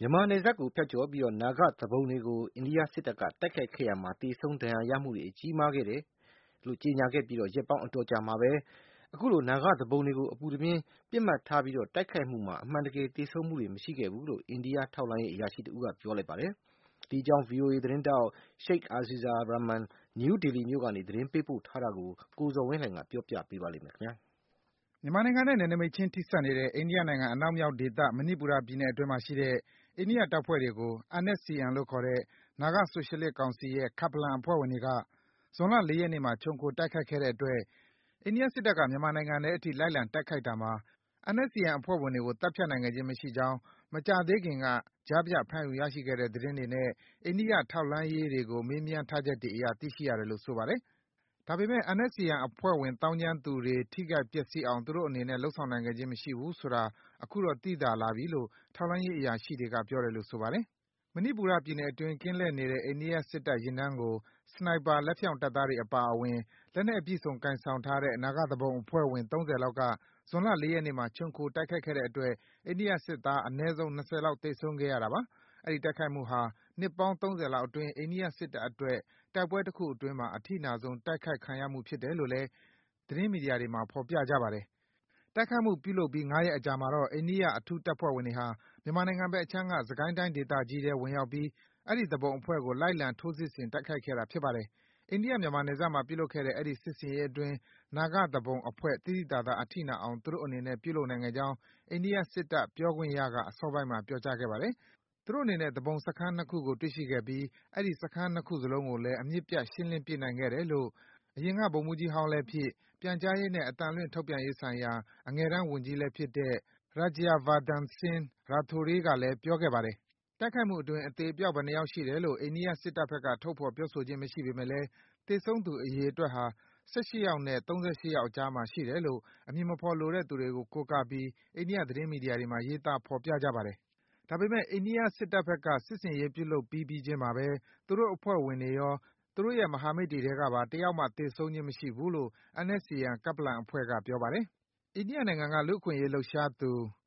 မြန်မာနယ်စပ်ကိုဖြတ်ကျော်ပြီးနာဂသူပုန်တွေကိုအိန္ဒိယစစ်တပ်ကတိုက်ခိုက်ခဲ့ရာမှာသေဆုံးဒဏ်ရာရမှုတွေကြီးမားခဲ့တယ်လို့ကြေညာခဲ့ပြီးရက်ပေါင်းအတော်ကြာမှာပဲအခုလိုနာဂသူပုန်တွေကိုအပူတပြင်းပစ်မှတ်ထားပြီးတိုက်ခိုက်မှုမှာအမှန်တကယ်သေဆုံးမှုတွေမရှိခဲ့ဘူးလို့အိန္ဒိယထောက်လှမ်းရေးအရာရှိတဦးကပြောလိုက်ပါတယ်။ဒီအကြောင်း VOA သတင်းထောက် Sheikh Aziza Rahman နယူးဒေလီမြို့ကနေသတင်းပေးပို့ထားတာကိုကိုဇော်ဝင်းလှိုင်ကပြောပြပေးပါလိမ့်မယ်ခင်ဗျာ။မြန်မာနိုင်ငံနဲ့နယ်နိမိတ်ချင်းထိစပ်နေတဲ့အိန္ဒိယနိုင်ငံအနောက်မြောက်ဒေသမဏိပူရပြည်နယ်အတွင်းမှာရှိတဲ့အိန္ဒိယတပ်ဖွဲ့တွေကို NSCN လို့ခေါ်တဲ့နာဂဆိုရှယ်လစ်ကောင်စီရဲ့ Khaplan အဖွဲ့ဝင်တွေက ဇွန်လ ၄ ရက်နေ့မှာခြုံခိုတိုက်ခိုက်ခဲ့တဲ့အတွက်အိန္ဒိယစစ်တပ်ကမြန်မာနိုင်ငံထဲအထိလိုက်လံတိုက်ခိုက်တာမှာ NSCN အဖွဲ့ဝင်တွေကိုသတ်ဖြတ်နိုင်ခဲ့ခြင်းမရှိကြောင်း မကြာသေးခင်ကကြားဖြတ်ဖမ်းယူရရှိခဲ့တဲ့သတင်းတွေနဲ့အိန္ဒိယထောက်လှမ်းရေးတွေကိုမေးမြန်းထားချက်တွေအရသိရှိရတယ်လို့ဆိုပါတယ်။ဒါပေမဲ့ NSCN အဖွဲ့ဝင်သောင်းကျန်းသူတွေထိခိုက်ပျက်စီးအောင်သူတို့အနေနဲ့လုပ်ဆောင်နိုင်ခဲ့ခြင်းမရှိဘူးဆိုတာအခုတော့သိသာလာပြီလို့ထောက်လှမ်းရေးအရာရှိတွေကပြောတယ်လို့ဆိုပါတယ်။မဏိပူရပြည်နယ်အတွင်းကင်းလှည့်နေတဲ့အိန္ဒိယစစ်တပ်ယာဉ်တန်းကိုစနိုက်ပါလက်ဖြောင့်တပ်သားတွေအပါအဝင်လက်နက်အပြည့်အစုံကိုင်ဆောင်ထားတဲ့နာဂသူပုန်အဖွဲ့ဝင်30လောက်ကဇွန်လ 4 ရက်နေ့မှာခြုံခိုတိုက်ခိုက်ခဲ့တဲ့အတွက်အိန္ဒိယစစ်သားအနည်းဆုံး20လောက်သေဆုံးခဲ့ရတာပါ။အဲဒီတိုက်ခိုက်မှုဟာနှစ်ပေါင်း30လောက်အတွင်းအိန္ဒိယစစ်တပ်အတွက်တိုက်ပွဲတခုအတွင်းမှာအထိနာဆုံးတိုက်ခိုက်ခံရမှုဖြစ်တယ်လို့လည်းသတင်းမီဒီယာတွေမှာဖော်ပြကြပါတယ်။တိုက်ခိုက်မှုပြုလုပ်ပြီး ၅ ရက်အကြာမှာတော့အိန္ဒိယအထူးတပ်ဖွဲ့ဝင်တွေဟာမြန်မာနိုင်ငံဘက်အခြမ်းကစစ်ကိုင်းတိုင်းဒေသကြီးထဲဝင်ရောက်ပြီးအဲဒီသူပုန်အဖွဲ့ကိုလိုက်လံထိုးစစ်ဆင်တိုက်ခိုက်ခဲ့တာဖြစ်ပါတယ်။အိန္ဒိယ-မြန်မာနယ်စပ်မှာပြုလုပ်ခဲ့တဲ့အဲဒီစစ်ဆင်ရေးအတွင်းနာဂသူပုန်အဖွဲ့သိသိသာသာအထိနာအောင်သူတို့အနေနဲ့ပြုလုပ်နိုင်ခဲ့ကြောင်းအိန္ဒိယစစ်တပ်ပြောခွင့်ရကအစောပိုင်းမှာပြောကြားခဲ့ပါတယ်။သူတို့အနေနဲ့သူပုန်စခန်း 2 ခုကိုတွေ့ရှိခဲ့ပြီးအဲဒီစခန်း 2 ခုစလုံးကိုလည်းအမြစ်ပြတ်ရှင်းလင်းပစ်နိုင်ခဲ့တယ်လို့အရင်ကဗိုလ်မှူးကြီးဟောင်းလည်းဖြစ်ပြန်ကြားရေးနဲ့အသံလွှင့်ထုတ်ပြန်ရေးဆိုင်ရာအငယ်တန်းဝန်ကြီးလည်းဖြစ်တဲ့ Rajyavardhan Singh Rathore ကလည်းပြောခဲ့ပါတယ်။တိုက်ခိုက်မှုအတွင်းအသေအပျောက်ဘယ်နှစ်ယောက်ရှိတယ်လို့အိန္ဒိယစစ်တပ်ဘက်ကထုတ်ဖော်ပြောဆိုခြင်းမရှိပေမဲ့လည်းသေဆုံးသူအရေအတွက်ဟာ18ယောက်နဲ့38ယောက်အကြားမှာရှိတယ်လို့အမည်မဖော်လိုတဲ့သူတွေကိုကိုးကားပြီးအိန္ဒိယသတင်းမီဒီယာတွေမှာရေးသားဖော်ပြကြပါတယ်။ဒါပေမဲ့အိန္ဒိယစစ်တပ်ဘက်ကစစ်ဆင်ရေးပြုလုပ်ပြီးပြီးချင်းမှာပဲသူတို့အဖွဲ့ဝင်တွေရောသူတို့ရဲ့မဟာမိတ်တွေထဲကပါတယောက်မှသေဆုံးခြင်းမရှိဘူးလို့ NSCN Khaplan အဖွဲ့ကပြောပါတယ်။အိန္ဒိယနိုင်ငံကလူ့အခွင့်အရေးလှုပ်ရှားသူ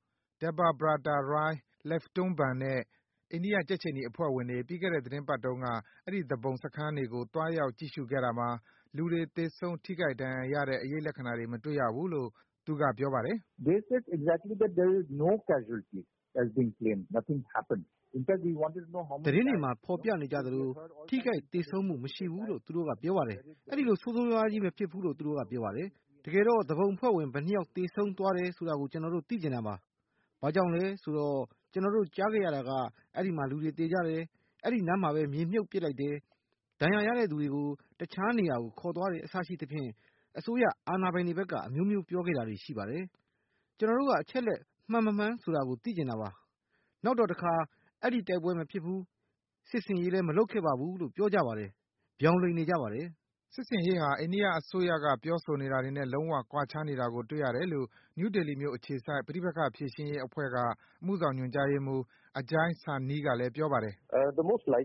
Debabrata Roy Leftombaan နဲ့အိန္ဒိယကြက်ခြေနီအဖွဲ့ဝင်တွေပြီးခဲ့တဲ့သီတင်းပတ်တုန်းကအဲဒီသူပုန်စခန်းတွေကိုသွားရောက်ကြည့်ရှုခဲ့တာမှာလူတွေသေဆုံးထိခိုက်ဒဏ်ရာရတဲ့အရိပ်လက္ခဏာတွေမတွေ့ရဘူးလို့သူကပြောပါတယ်။ “ သတင်းတွေမှာဖော်ပြနေကြသလိုထိခိုက်သေဆုံးမှုမရှိဘူးလို့သူတို့ကပြောပါတယ်။အဲဒီလိုဆိုးဆိုးရွားရွားကြီးမဖြစ်ဘူးလို့သူတို့ကပြောပါတယ်။တကယ်တော့သူပုန်အဖွဲ့ဝင်ဘယ်နှစ်ယောက်သေဆုံးသွားတယ်ဆိုတာကိုကျနော်တို့သိချင်တာပါ။ဘာကြောင့်လဲဆိုတော့ကျနော်တို့ကြားခဲ့ရတာကအဲဒီမှာလူတွေသေကြတယ်။အဲဒီနားမှာပဲမြေမြုပ်ပစ်လိုက်တယ်။ဒဏ်ရာရတဲ့သူတွေကိုတခြားနေရာကိုခေါ်သွားတယ်အစရှိသဖြင့်အစိုးရအာဏာပိုင်တွေဘက်ကအမျိုးမျိုးပြောခဲ့တာတွေရှိပါတယ်။ကျနော်တို့ကအချက်လက်မှန်မမှန်ဆိုတာကိုသိချင်တာပါ။နောက်တော့တခါအဲဒီတိုက်ပွဲမဖြစ်ဘူး။စစ်ဆင်ရေးလည်းမလုပ်ခဲ့ပါဘူးလို့ပြောကြပါတယ်။ဗြောင်လိန်နေကြပါတယ်။ ”စစ်ဆင်ရေးဟာအိန္ဒိယအစိုးရကပြောဆိုနေတာတွေနဲ့လုံးဝကွာခြားနေတာကိုတွေ့ရတယ်လို့နယူးဒေလီမြို့အခြေစိုက်ပဋိပက္ခဖြေရှင်းရေးအဖွဲ့ကအမှုဆောင်ညွန်ကြားရေးမှူး Ajay Sani ကလည်းပြောပါတယ်။ “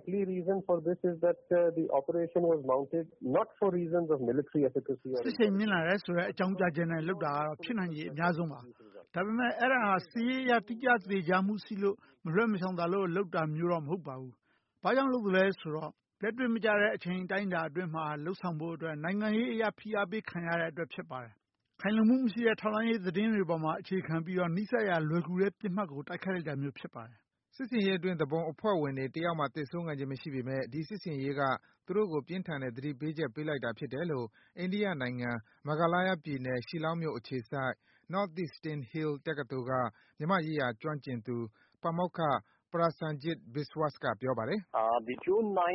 စစ်ရှိန်မြင့်လာတယ်ဆိုတဲ့အကြောင်းပြချက်နဲ့လုပ်တာကတော့ဖြစ်နိုင်ခြေအများဆုံးပါ။ဒါပေမဲ့အဲဒါဟာစစ်ရေးအရတိကျသေချာမှုရှိလို့မလွှဲမရှောင်သာလို့လုပ်တာမျိုးတော့မဟုတ်ပါဘူး။ဘာကြောင့်လုပ်သလဲဆိုတော့လက်တွေ့မကျတဲ့အချိန်အတိုင်းအတာအတွင်းမှာလုပ်ဆောင်ဖို့အတွက်နိုင်ငံရေးအရဖိအားပေးခံရတဲ့အတွက်ဖြစ်ပါတယ်။ခိုင်လုံမှုမရှိတဲ့ထောက်လှမ်းရေးသတင်းတွေပေါ်မှာအခြေခံပြီးနီးစပ်ရာလွယ်ကူတဲ့ပစ်မှတ်ကိုတိုက်ခိုက်လိုက်တာမျိုးဖြစ်ပါတယ်။ ”စစ်ဆင်ရေးအတွင်းသူပုန်အဖွဲ့ဝင်တွေတယောက်မှသေဆုံးခဲ့ခြင်းမရှိပေမဲ့ဒီစစ်ဆင်ရေးကသူတို့ကိုပြင်းထန်တဲ့သတိပေးချက်ပေးလိုက်တာဖြစ်တယ်လို့အိန္ဒိယနိုင်ငံ Meghalaya ပြည်နယ် Shillong မြို့အခြေစိုက် Northeastern Hill တက္ကသိုလ်ကမြန်မာ့ရေးရာကျွမ်းကျင်သူ ပါမောက္ခ Prasenjit Biswas ကပြောပါတယ်။ “ဇွန်လ 9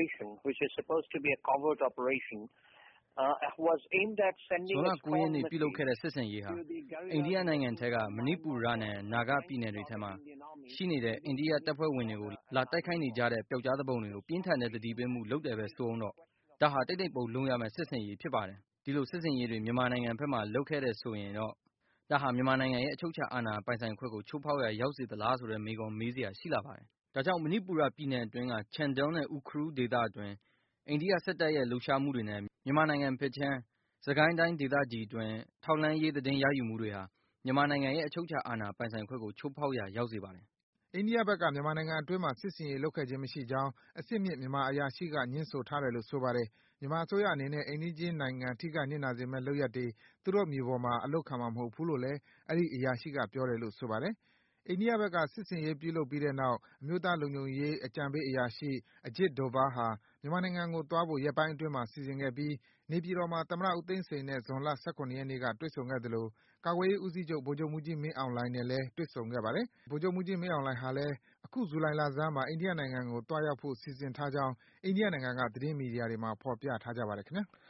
ရက်နေ့ပြုလုပ်ခဲ့တဲ့စစ်ဆင်ရေးဟာအိန္ဒိယနိုင်ငံထဲကမဏိပူရနဲ့နာဂပြည်နယ်တွေထဲမှာရှိနေတဲ့အိန္ဒိယတပ်ဖွဲ့ဝင်တွေကိုလာတိုက်ခိုက်နေကြတဲ့ပျောက်ကြားသူပုန်တွေကိုပြင်းထန်တဲ့သတိပေးမှုလုပ်တယ်ပဲဆိုဦးတော့ဒါဟာတိတ်တိတ်ပုတ်လုံးရမယ့်စစ်ဆင်ရေးဖြစ်ပါတယ်။ဒီလိုစစ်ဆင်ရေးတွေမြန်မာနိုင်ငံဘက်မှာလုပ်ခဲ့တယ်ဆိုရင်တော့ဒါဟာမြန်မာနိုင်ငံရဲ့အချုပ်အခြာအာဏာပိုင်ဆိုင်ခွင့်ကိုချိုးဖောက်ရာရောက်စေသလားဆိုတဲ့မေးခွန်းမေးစရာရှိလာပါတယ်။ဒါကြောင့်မဏိပူရပြည်နယ်အတွင်းက Chandel နဲ့ Ukhrul ဒေသအတွင်းအိန္ဒိယစစ်တပ်ရဲ့လှုပ်ရှားမှုတွေနဲ့မြန်မာနိုင်ငံဘက်ခြမ်းစစ်ကိုင်းတိုင်းဒေသကြီးအတွင်းထောက်လှမ်းရေးသတင်းရယူမှုတွေဟာမြန်မာနိုင်ငံရဲ့အချုပ်အခြာအာဏာပိုင်ဆိုင်ခွင့်ကိုချိုးဖောက်ရာရောက်စေပါတယ်။အိန္ဒိယဘက်က မြန်မာနိုင်ငံအတွင်းမှာ စစ်ဆင်ရေးလုပ်ခဲ့ခြင်းမရှိကြောင်း အဆင့်မြင့် မြန်မာအရာရှိက ငြင်းဆိုထားတယ်လို့ ဆိုပါတယ်။ မြန်မာအစိုးရအနေနဲ့ အိမ်နီးချင်းနိုင်ငံ ထိခိုက်နစ်နာစေမယ့် လုပ်ရပ်တွေ သူတို့မြေပေါ်မှာ အလုပ်ခံမှာမဟုတ်ဘူးလို့လည်း အဲဒီ အရာရှိက ပြောတယ်လို့ ဆိုပါတယ်။ အိန္ဒိယဘက်က စစ်ဆင်ရေးပြုလုပ်ပြီးတဲ့နောက် အမျိုးသားလုံခြုံရေး အကြံပေးအရာရှိ Ajit Doval ဟာ မြန်မာနိုင်ငံကိုသွားဖို့ ရက်ပိုင်းအတွင်းမှာ စီစဉ်ခဲ့ပြီး နေပြည်တော်မှာ သမ္မတ ဦးသိန်းစိန်နဲ့ ဇွန်လ ၁၇ ရက်နေ့က တွေ့ဆုံခဲ့သလို ကာကွယ်ရေးဦးစီးချုပ် ဗိုလ်ချုပ်မှူးကြီး မင်းအောင်လှိုင်နဲ့လည်း တွေ့ဆုံခဲ့ပါတယ်။ ဗိုလ်ချုပ်မှူးကြီး မင်းအောင်လှိုင်ဟာလည်း အခု ဇူလိုင်လဆန်းမှာ အိန္ဒိယနိုင်ငံကို သွားရောက်ဖို့ စီစဉ်ထားကြောင်း အိန္ဒိယနိုင်ငံက သတင်းမီဒီယာတွေမှာ ဖော်ပြထားကြပါတယ် ခင်ဗျား။